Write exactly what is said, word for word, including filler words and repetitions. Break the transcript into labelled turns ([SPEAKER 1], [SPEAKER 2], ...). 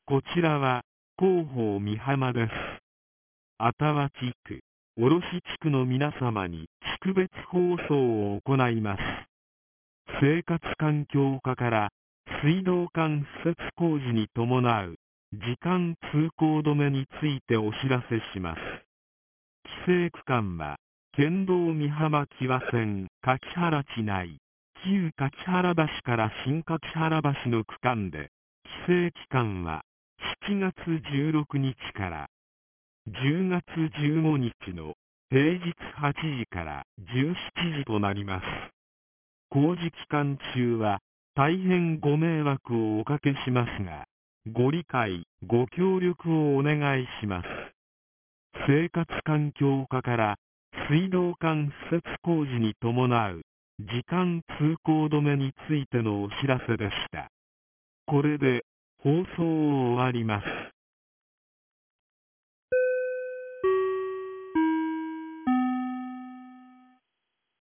[SPEAKER 1] こちらは、広報美浜です。愛宕地区、卸地区の皆様に、地区別放送を行います。生活環境課から、水道管敷設工事に伴う、時間通行止めについてお知らせします。規制区間は、県道美浜木和線柿原地内、旧柿原橋から新柿原橋の区間で、規制期間はしちがつじゅうろくにちからじゅうがつじゅうごにちの平日はちじからじゅうしちじとなります。工事期間中は大変ご迷惑をおかけしますが、ご理解、ご協力をお願いします。生活環境課から水道管敷設工事に伴う時間通行止めについてのお知らせでした。これで放送を終わります。